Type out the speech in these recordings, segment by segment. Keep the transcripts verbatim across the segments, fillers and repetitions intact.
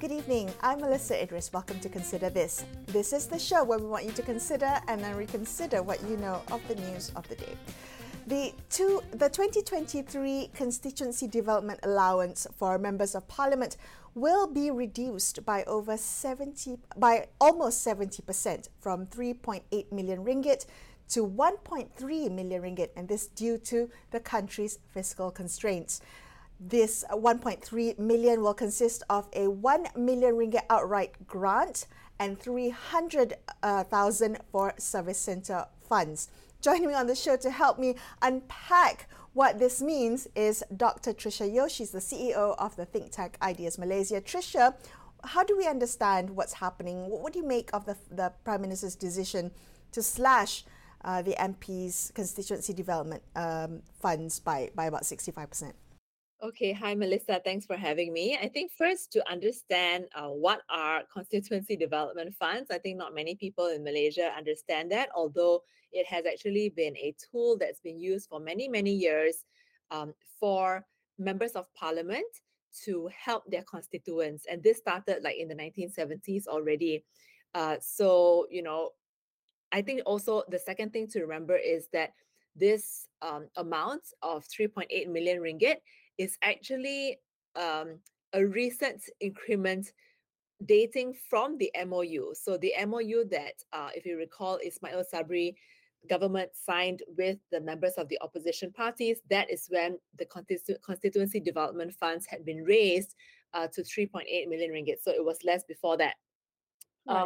good evening. I'm Melissa Idris. Welcome to Consider This. This is the show where we want you to consider and then reconsider what you know of the news of the day. The, two, the twenty twenty-three Constituency Development Allowance for Members of Parliament will be reduced by over seventy, by almost seventy percent from three point eight million ringgit to one point three million ringgit, and this due to the country's fiscal constraints. This one point three million will consist of a one million ringgit outright grant and three hundred thousand for service centre funds. Joining me on the show to help me unpack what this means is Doctor Tricia Yeo. She's the C E O of the think tank Ideas Malaysia. Tricia, how do we understand what's happening? What do you make of the, the Prime Minister's decision to slash uh, the M P's constituency development um, funds by, by about sixty-five percent? Okay, hi Melissa, thanks for having me. I think first to understand uh, what are constituency development funds, I think not many people in Malaysia understand that, although it has actually been a tool that's been used for many, many years um, for members of parliament to help their constituents. And this started like in the nineteen seventies already. Uh, so, you know, I think also the second thing to remember is that this um, amount of three point eight million ringgit is actually um, a recent increment dating from the M O U. So the M O U that, uh, if you recall, Ismail Sabri government signed with the members of the opposition parties, that is when the constitu- constituency development funds had been raised uh, to three point eight million ringgit. So it was less before that. Right. Uh,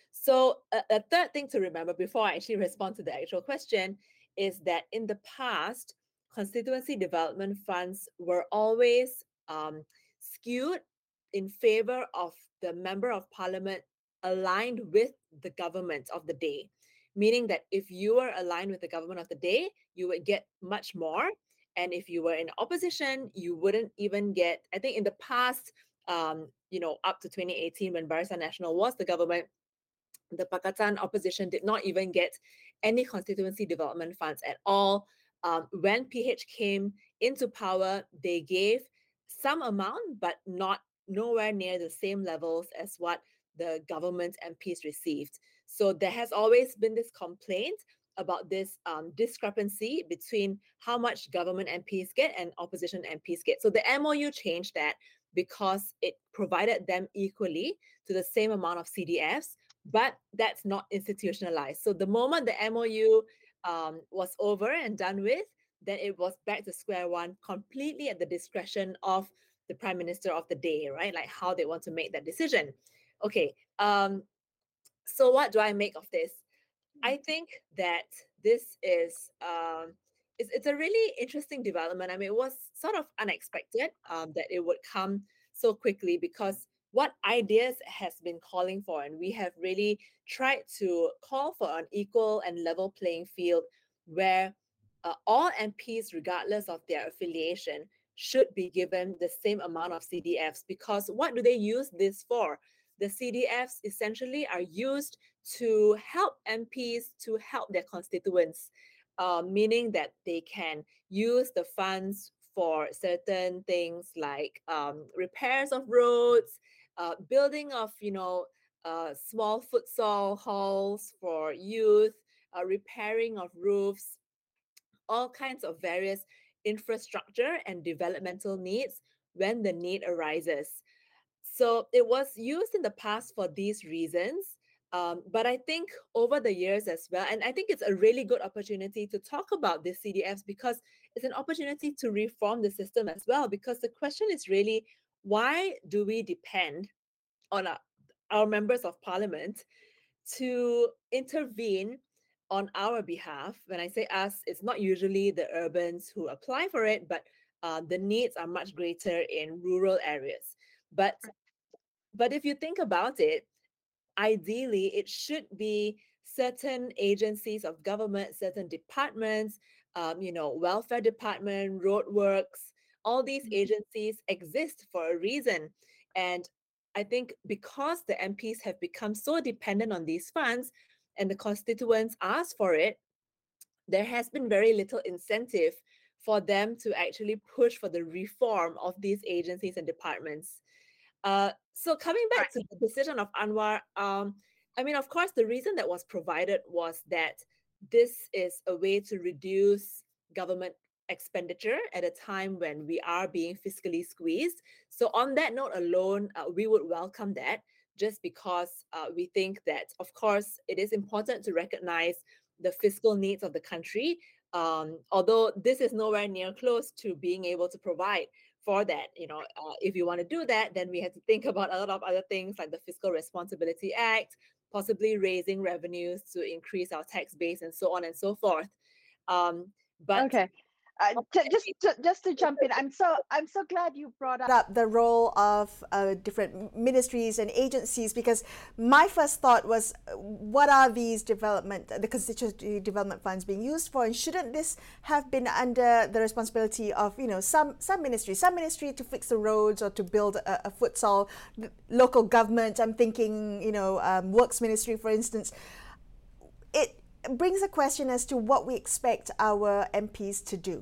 so a, a third thing to remember before I actually respond to the actual question is that in the past, constituency development funds were always um, skewed in favor of the member of parliament aligned with the government of the day, meaning that if you were aligned with the government of the day, you would get much more. And if you were in opposition, you wouldn't even get, I think in the past, um, you know, up to twenty eighteen when Barisan Nasional was the government, the Pakatan opposition did not even get any constituency development funds at all. Um, when P H came into power, they gave some amount, but not nowhere near the same levels as what the government M Ps received. So there has always been this complaint about this um, discrepancy between how much government M Ps get and opposition M Ps get. So the M O U changed that because it provided them equally to the same amount of C D Fs, but that's not institutionalized. So the moment the M O U um, was over and done with, then it was back to square one, completely at the discretion of the prime minister of the day, right? Like how they want to make that decision. Okay, um, so what do I make of this? I think that this is um, it's, it's a really interesting development. I mean, it was sort of unexpected um, that it would come so quickly because what Ideas has been calling for, and we have really tried to call for an equal and level playing field where uh, all M Ps, regardless of their affiliation, should be given the same amount of C D Fs. Because what do they use this for? The C D Fs essentially are used to help M Ps to help their constituents, uh, meaning that they can use the funds for certain things like um, repairs of roads, uh, building of, you know, uh, small futsal halls for youth, uh, repairing of roofs, all kinds of various infrastructure and developmental needs when the need arises. So it was used in the past for these reasons. Um, but I think over the years as well, and I think it's a really good opportunity to talk about the C D Fs because it's an opportunity to reform the system as well. Because the question is really, why do we depend on our, our members of parliament to intervene on our behalf? When I say us, it's not usually the urbans who apply for it, but uh, the needs are much greater in rural areas. But but if you think about it, ideally, it should be certain agencies of government, certain departments, um, you know, welfare department, roadworks, all these agencies exist for a reason. And I think because the M Ps have become so dependent on these funds and the constituents ask for it, there has been very little incentive for them to actually push for the reform of these agencies and departments. Uh, so coming back Right. to the decision of Anwar, um, I mean, of course, the reason that was provided was that this is a way to reduce government expenditure at a time when we are being fiscally squeezed. So, on that note alone, uh, we would welcome that just because uh, we think that, of course, it is important to recognize the fiscal needs of the country. Um, although this is nowhere near close to being able to provide for that. You know, uh, if you want to do that, then we have to think about a lot of other things like the Fiscal Responsibility Act, possibly raising revenues to increase our tax base, and so on and so forth. Um, but Okay. Uh, ju- just ju- just to jump in, I'm so I'm so glad you brought up the role of uh, different ministries and agencies, because my first thought was, uh, what are these development the constituency development funds being used for, and shouldn't this have been under the responsibility of, you know, some some ministry, some ministry to fix the roads or to build a, a futsal, local government. I'm thinking, you know, um, works ministry, for instance. It brings a question as to what we expect our M Ps to do,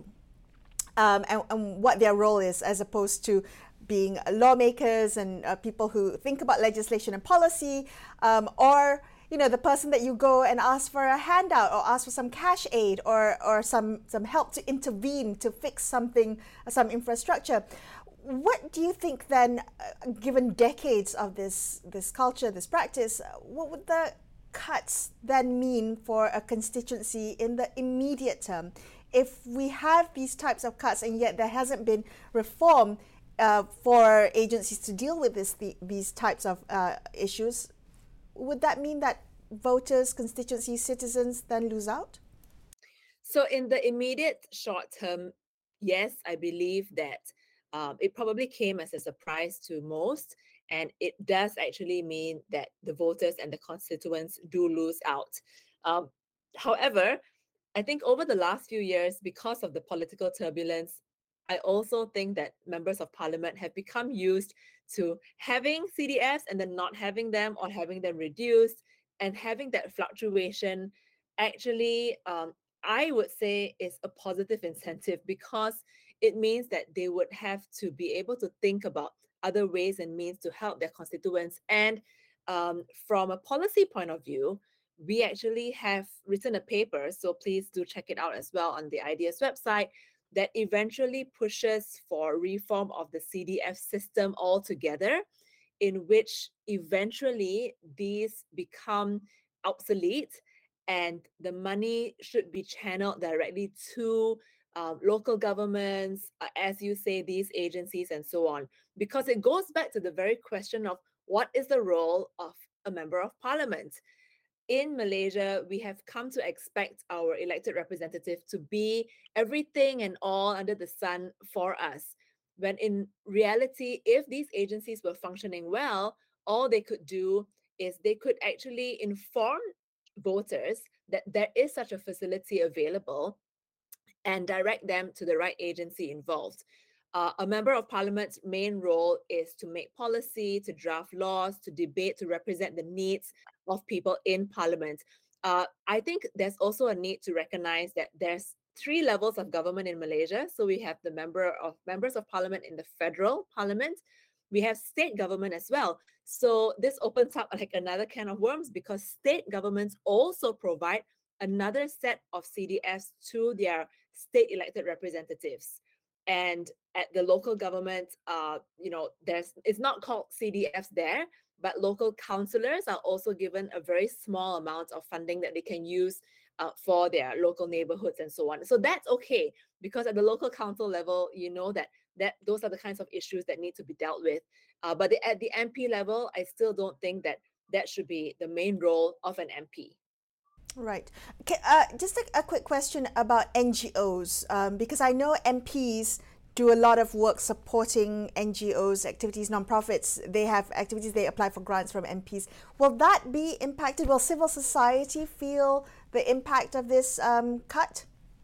um, and, and what their role is, as opposed to being lawmakers and uh, people who think about legislation and policy, um, or, you know, the person that you go and ask for a handout or ask for some cash aid, or or some some help to intervene to fix something, some infrastructure. What do you think then, uh, given decades of this this culture, this practice, uh, what would the cuts then mean for a constituency in the immediate term? If we have these types of cuts and yet there hasn't been reform uh, for agencies to deal with this, the, these types of uh, issues, would that mean that voters, constituency citizens then lose out? So, in the immediate short term, yes, I believe that um, it probably came as a surprise to most. And it does actually mean that the voters and the constituents do lose out. Um, however, I think over the last few years, because of the political turbulence, I also think that members of parliament have become used to having C D Fs and then not having them, or having them reduced, and having that fluctuation actually, um, I would say, is a positive incentive, because it means that they would have to be able to think about other ways and means to help their constituents. And um, from a policy point of view, we actually have written a paper, so please do check it out as well on the IDEAS website, that eventually pushes for reform of the C D F system altogether, in which eventually these become obsolete and the money should be channeled directly to um, local governments, uh, as you say, these agencies, and so on. Because it goes back to the very question of what is the role of a member of parliament. In Malaysia, we have come to expect our elected representative to be everything and all under the sun for us. When in reality, if these agencies were functioning well, all they could do is they could actually inform voters that there is such a facility available and direct them to the right agency involved. Uh, a member of parliament's main role is to make policy, to draft laws, to debate, to represent the needs of people in parliament. Uh, I think there's also a need to recognize that there's three levels of government in Malaysia. So we have the member of members of parliament in the federal parliament. We have state government as well. So this opens up like another can of worms, because state governments also provide another set of C D Fs to their state elected representatives. And at the local government, uh, you know, there's it's not called C D Fs there, but local councillors are also given a very small amount of funding that they can use uh, for their local neighborhoods and so on. So that's okay, because at the local council level, you know that that those are the kinds of issues that need to be dealt with. Uh, but the, at the M P level, I still don't think that that should be the main role of an M P. Right. Okay, uh, just a, a quick question about N G Os, um, because I know M Ps do a lot of work supporting N G Os, activities, nonprofits. They have activities, they apply for grants from M Ps. Will that be impacted? Will civil society feel the impact of this um, cut?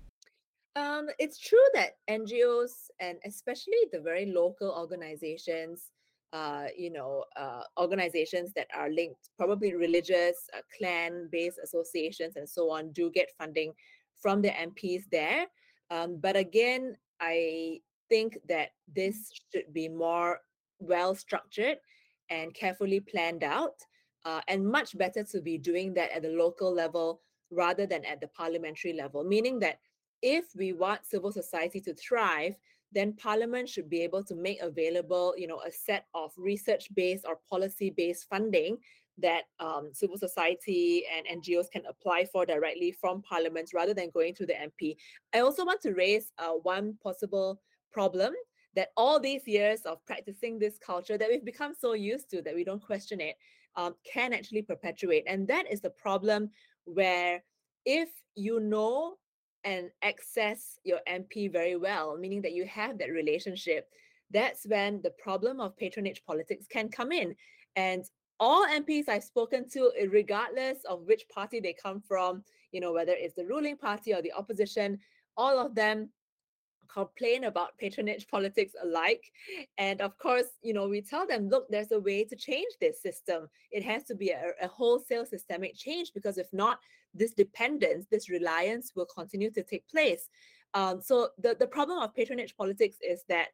Um, it's true that N G Os, and especially the very local organizations, uh, you know, uh, organizations that are linked, probably religious, uh, clan-based associations, and so on, do get funding from the M Ps there. Um, but again, I think that this should be more well structured and carefully planned out, uh, and much better to be doing that at the local level rather than at the parliamentary level, meaning that if we want civil society to thrive, then parliament should be able to make available, you know, a set of research-based or policy-based funding that um, civil society and N G Os can apply for directly from parliaments rather than going through the M P. I also want to raise uh, one possible problem that all these years of practicing this culture that we've become so used to that we don't question it um, can actually perpetuate. And that is the problem where if you know and access your M P very well, meaning that you have that relationship, that's when the problem of patronage politics can come in. And all M Ps I've spoken to, regardless of which party they come from, you know, whether it's the ruling party or the opposition, all of them complain about patronage politics alike. And of course, you know, we tell them, look, there's a way to change this system. It has to be a, a wholesale systemic change, because if not, this dependence, this reliance will continue to take place. Um, so the, the problem of patronage politics is that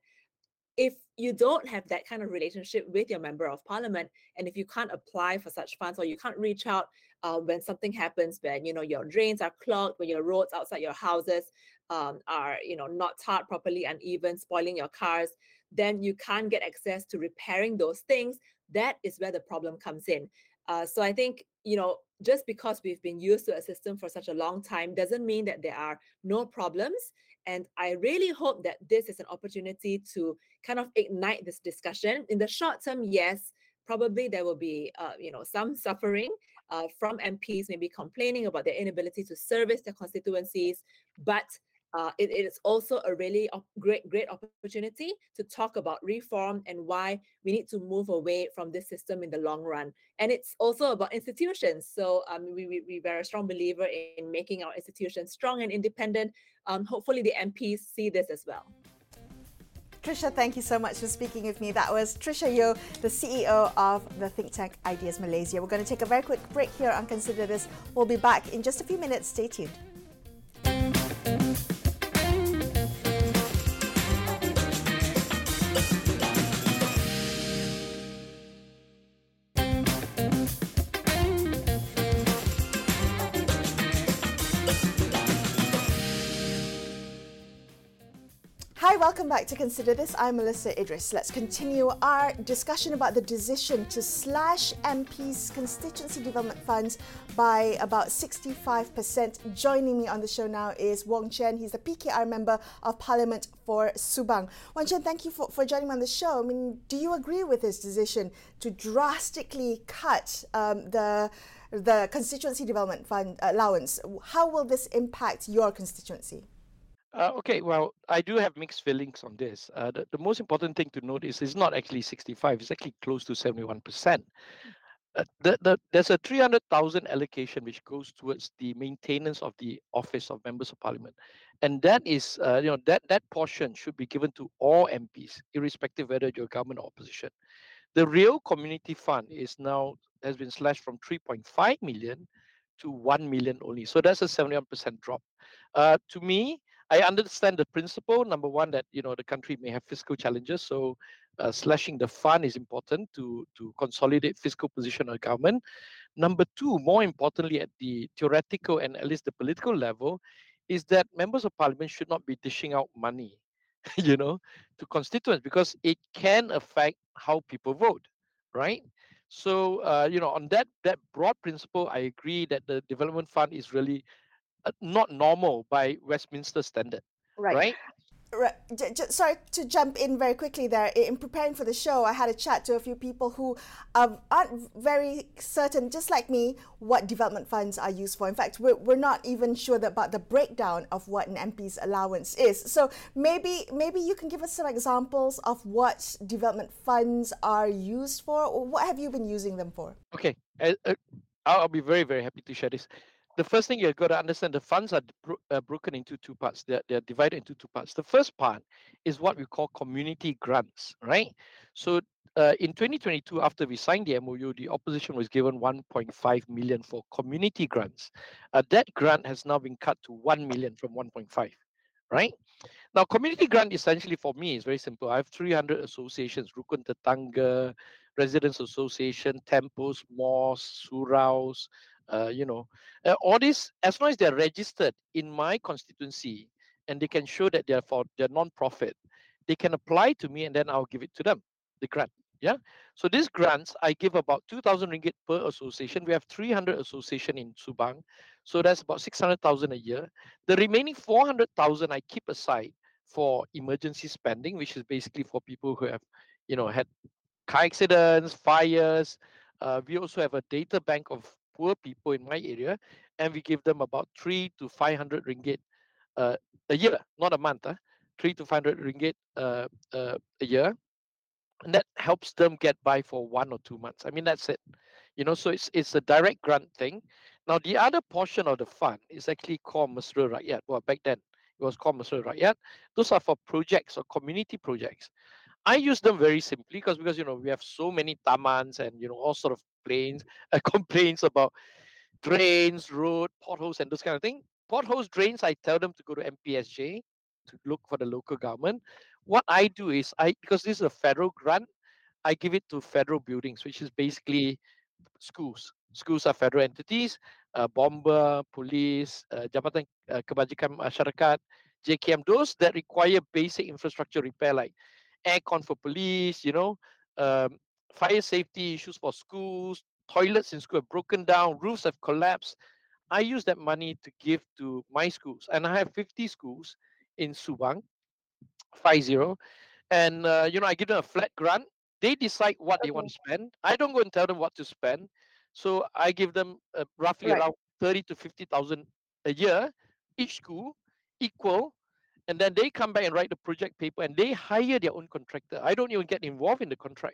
if you don't have that kind of relationship with your member of parliament, and if you can't apply for such funds, or you can't reach out uh, when something happens, when you know your drains are clogged, when your roads outside your houses um, are you know not tarred properly, uneven, spoiling your cars, then you can't get access to repairing those things. That is where the problem comes in. Uh, so I think, you know just because we've been used to a system for such a long time doesn't mean that there are no problems. And I really hope that this is an opportunity to kind of ignite this discussion. In the short term, yes, probably there will be, uh, you know, some suffering uh, from M Ps, maybe complaining about their inability to service their constituencies, but uh, it, it is also a really op- great, great opportunity to talk about reform and why we need to move away from this system in the long run. And it's also about institutions. So um, we, we, we are a strong believer in making our institutions strong and independent. Um, hopefully the M Ps see this as well. Trisha, thank you so much for speaking with me. That was Trisha Yeo, the C E O of the think tank Ideas Malaysia. We're going to take a very quick break here on Consider This. We'll be back in just a few minutes. Stay tuned. Hi, welcome back to Consider This. I'm Melissa Idris. Let's continue our discussion about the decision to slash M P's constituency development funds by about sixty-five percent. Joining me on the show now is Wong Chen. He's the P K R Member of Parliament for Subang. Wong Chen, thank you for, for joining me on the show. I mean, do you agree with this decision to drastically cut um, the the constituency development fund allowance? How will this impact your constituency? Uh, okay, well, I do have mixed feelings on this. Uh, the, the most important thing to note is it's not actually sixty-five, it's actually close to seventy-one percent. Uh, the, the, there's a three hundred thousand allocation which goes towards the maintenance of the office of members of parliament. And that is, uh, you know, that, that portion should be given to all M Ps, irrespective whether you're government or opposition. The real community fund is now, has been slashed from three point five million to one million only. So that's a seventy-one percent drop. Uh, to me, I understand the principle. Number one, that you know the country may have fiscal challenges, so uh, slashing the fund is important to to consolidate fiscal position of the government. Number two, more importantly, at the theoretical and at least the political level, is that members of parliament should not be dishing out money, you know, to constituents, because it can affect how people vote, right? So uh, you know, on that that broad principle, I agree that the development fund is really uh, not normal by Westminster standard, Right. right? Right. J- j- sorry to jump in very quickly there. In preparing for the show, I had a chat to a few people who um, aren't very certain, just like me, what development funds are used for. In fact, we're, we're not even sure about the breakdown of what an M P's allowance is. So maybe maybe you can give us some examples of what development funds are used for, or what have you been using them for? Okay, uh, uh, I'll, I'll be very very happy to share this. The first thing you've got to understand, the funds are bro- uh, broken into two parts. They're, they're divided into two parts. The first part is what we call community grants, right? So uh, in twenty twenty-two, after we signed the M O U, the opposition was given one point five million for community grants. Uh, that grant has now been cut to one million from one point five. right? Now, community grant essentially for me is very simple. I have three hundred associations: Rukun Tetangga, Residents Association, Tempos, Mos, Suraus, uh, you know, uh, all these, as long as they're registered in my constituency and they can show that they're for they're non-profit, they can apply to me and then I'll give it to them, the grant. Yeah. So these grants, I give about two thousand ringgit per association. We have three hundred association in Subang. So that's about six hundred thousand a year. The remaining four hundred thousand I keep aside for emergency spending, which is basically for people who have, you know, had car accidents, fires. Uh, we also have a data bank of poor people in my area, and we give them about three to five hundred ringgit uh, a year, not a month. Huh? Three to five hundred ringgit uh, uh, a year, and that helps them get by for one or two months. I mean, that's it. You know, so it's it's a direct grant thing. Now, the other portion of the fund is actually called Mesra Rakyat. Well, back then it was called Mesra Rakyat. Those are for projects or community projects. I use them very simply because because you know we have so many tamans and you know all sort of planes uh, complaints about drains, road, potholes, and those kind of thing. Potholes, drains, I tell them to go to M P S J to look for the local government. What I do is I because this is a federal grant, I give it to federal buildings, which is basically schools. Schools are federal entities, uh, bomba, police, uh, Jabatan uh, Kebajikan Masyarakat, J K M, those that require basic infrastructure repair like aircon for police, you know, um, fire safety issues for schools, toilets in school have broken down, roofs have collapsed. I use that money to give to my schools, and I have fifty schools in Subang, five zero, and uh, you know I give them a flat grant. They decide what they want Okay. to spend. I don't go and tell them what to spend, so I give them uh, roughly Right. around thirty to fifty thousand a year, each school, equal, and then they come back and write the project paper and they hire their own contractor. I don't even get involved in the contract.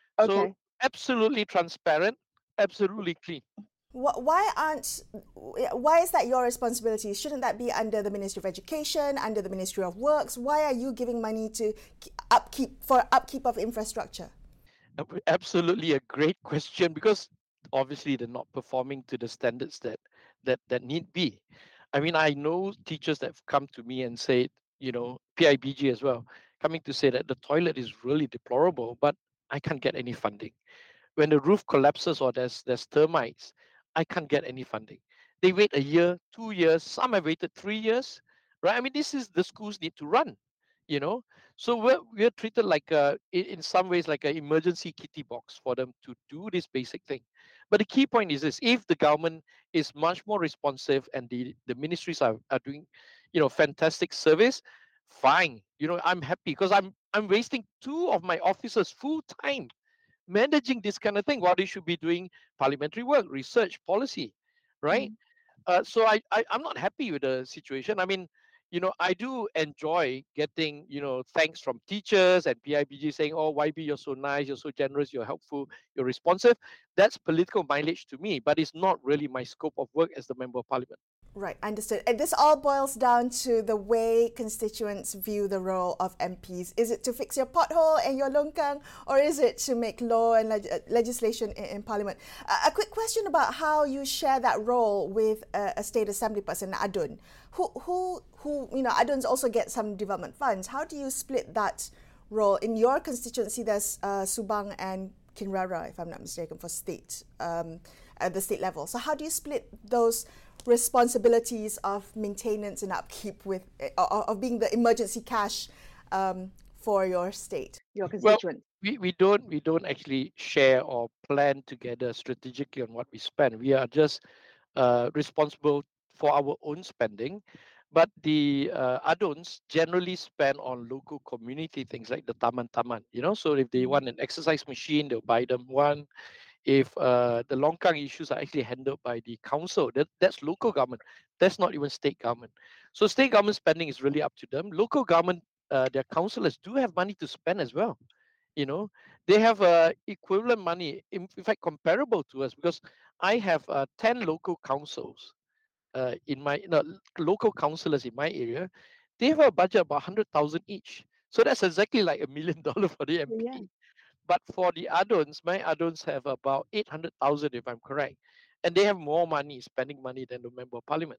So Okay. absolutely transparent, absolutely clean. Wh- Why aren't why is that your responsibility? Shouldn't that be under the Ministry of Education, under the Ministry of Works? Why are you giving money to k- upkeep for upkeep of infrastructure? Ab- Absolutely a great question because obviously they're not performing to the standards that that that need be. I mean, I know teachers that have come to me and said, you know, P I B G as well, coming to say that the toilet is really deplorable, but I can't get any funding. When the roof collapses or there's there's termites, I can't get any funding. They wait a year, two years, some have waited three years, right? I mean, this is the schools need to run, you know. So we're we're treated like a in, in some ways like an emergency kitty box for them to do this basic thing. But the key point is this: if the government is much more responsive and the the ministries are, are doing, you know, fantastic service, fine. You know, I'm happy because I'm I'm wasting two of my officers full time managing this kind of thing while they should be doing parliamentary work, research, policy, right? Mm. Uh, so I, I I'm not happy with the situation. I mean, you know, I do enjoy getting, you know, thanks from teachers and P I B G saying, "Oh, Y B, you're so nice, you're so generous, you're helpful, you're responsive." That's political mileage to me, but it's not really my scope of work as the member of parliament. Right, understood. And this all boils down to the way constituents view the role of M Ps. Is it to fix your pothole and your longkang, or is it to make law and leg- uh, legislation in, in Parliament? Uh, a quick question about how you share that role with a, a state assembly person, Adun, who, who, who, you know, Aduns also get some development funds. How do you split that role in your constituency? There's uh, Subang and Kinrara, if I'm not mistaken, for state um, at the state level. So how do you split those responsibilities of maintenance and upkeep with uh, of being the emergency cash um, for your state, your Well, constituents? we, we don't we don't actually share or plan together strategically on what we spend. We are just uh, responsible for our own spending, but the uh, adults generally spend on local community things like the taman taman. You know, so if they Mm. want an exercise machine, they'll buy them one. If uh, the longkang issues are actually handled by the council, that, that's local government. That's not even state government. So state government spending is really up to them. Local government, uh, their councillors do have money to spend as well. You know, they have uh, equivalent money, in, in fact, comparable to us because I have uh, ten local councils uh, in my no, local councillors in my area. They have a budget about one hundred thousand each. So that's exactly like a million dollar for the Yeah. M P. But for the add-ons, my add-ons have about eight hundred thousand, if I'm correct. And they have more money, spending money than the member of parliament.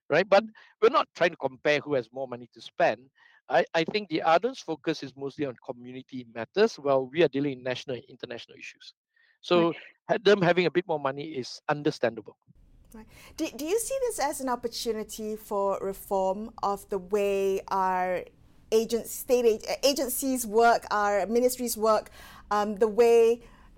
right? But we're not trying to compare who has more money to spend. I, I think the others' focus is mostly on community matters, while we are dealing in national and international issues. So ha- them having a bit more money is understandable. Right. Do, do you see this as an opportunity for reform of the way our agents, state ag- agencies work, our ministries work, um, the way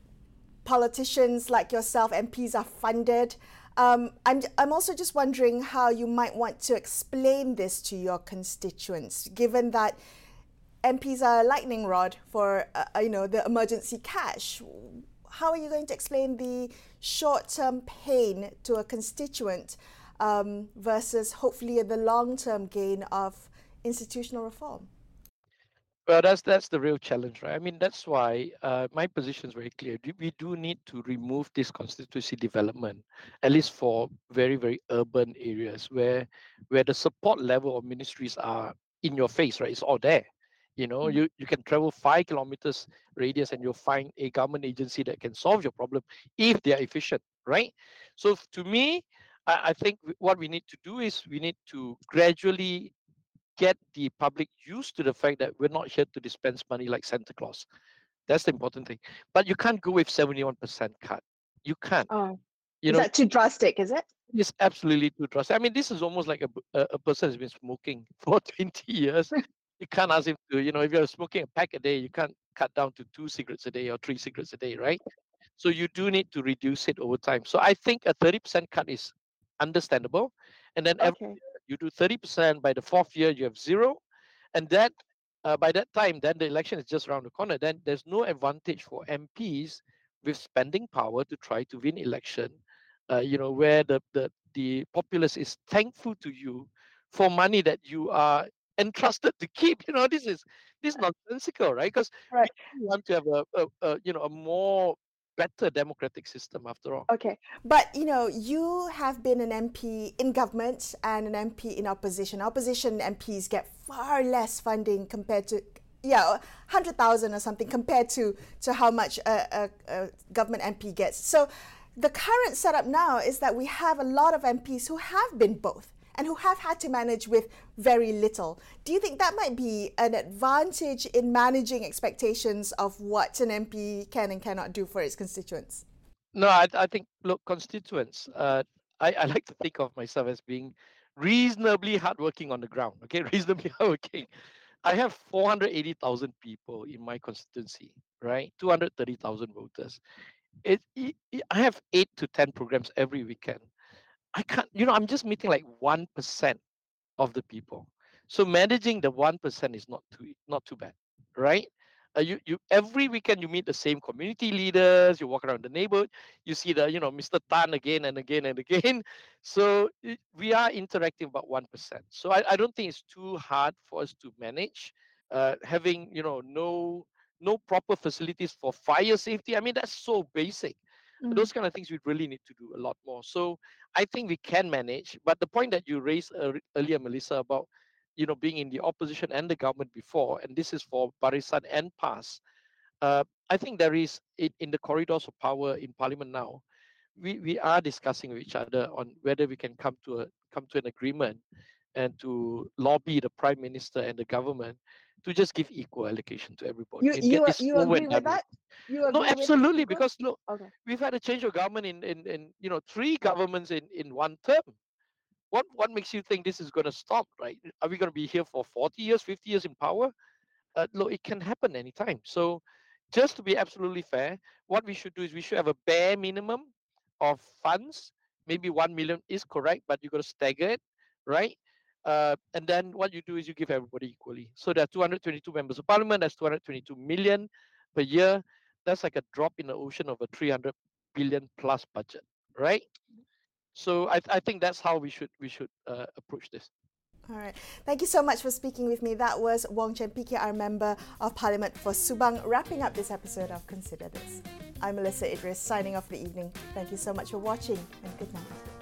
politicians like yourself, M Ps, are funded? Um, I'm, I'm also just wondering how you might want to explain this to your constituents, given that M Ps are a lightning rod for uh, you know the emergency cash. How are you going to explain the short-term pain to a constituent um, versus hopefully the long-term gain of institutional reform? Well, that's that's the real challenge, right? I mean, that's why uh, my position is very clear. Do- We do need to remove this constituency development, at least for very very urban areas where where the support level of ministries are in your face, right? It's all there. You know, you you can travel five kilometers radius and you'll find a government agency that can solve your problem if they are efficient, right? So f- to me, I, I think w- what we need to do is we need to gradually get the public used to the fact that we're not here to dispense money like Santa Claus. That's the important thing. But you can't go with seventy-one percent cut. You can't. Oh, You is know, that too drastic? Is it? it's absolutely too drastic. I mean, this is almost like a, b- a, a person has been smoking for twenty years. You can't ask him to, you know, if you're smoking a pack a day, you can't cut down to two cigarettes a day or three cigarettes a day, right? So you do need to reduce it over time. So I think a thirty percent cut is understandable. And then every Okay. year you do thirty percent, by the fourth year, you have zero. And that uh, by that time, then the election is just around the corner. Then there's no advantage for M Ps with spending power to try to win election. Uh, you know, where the, the the populace is thankful to you for money that you are entrusted to keep. You know, this is this is nonsensical, right? Because we Right. want to have a, a, a you know a more better democratic system after all. Okay. But, you know, you have been an M P in government and an M P in opposition. Opposition M Ps get far less funding compared to, yeah, one hundred thousand or something compared to, to how much a, a, a government M P gets. So the current setup now is that we have a lot of M Ps who have been both and who have had to manage with very little. Do you think that might be an advantage in managing expectations of what an M P can and cannot do for its constituents? No, I, I think, look, constituents, uh, I, I like to think of myself as being reasonably hardworking on the ground, okay? Reasonably hardworking. I have four hundred eighty thousand people in my constituency, right? two hundred thirty thousand voters. It, it, it- I have eight to ten programs every weekend. I can't, you know, I'm just meeting like one percent of the people. So managing the one percent is not too not too bad, right? Uh, you you every weekend you meet the same community leaders. You walk around the neighborhood. You see the you know Mister Tan again and again and again. So it- we are interacting about one percent. So I, I don't think it's too hard for us to manage. Uh, having you know no no proper facilities for fire safety. I mean that's so basic. Those kind of things we really need to do a lot more. So I think we can manage. But the point that you raised uh, earlier, Melissa, about you know being in the opposition and the government before, and this is for Barisan and PAS. Uh, I think there is in, in the corridors of power in Parliament now. We, we are discussing with each other on whether we can come to a come to an agreement and to lobby the prime minister and the government to just give equal allocation to everybody You and get you this you over agree and with done with. that? You No, agree with absolutely, equal? because look, Okay. we've had a change of government in in, in you know three governments in in one term. What what makes you think this is going to stop? Right? Are we going to be here for forty years, fifty years in power? Uh, look, it can happen anytime. So, just to be absolutely fair, what we should do is we should have a bare minimum of funds. Maybe one million is correct, but you got to stagger it, right? Uh, and then what you do is you give everybody equally. So there are two hundred twenty-two members of parliament. That's two hundred twenty-two million per year. That's like a drop in the ocean of a three hundred billion plus budget, right? So I, I think that's how we should we should uh, approach this. All right. Thank you so much for speaking with me. That was Wong Chen Piki, our Member of Parliament for Subang, wrapping up this episode of Consider This. I'm Melissa Idris, signing off for the evening. Thank you so much for watching and good night.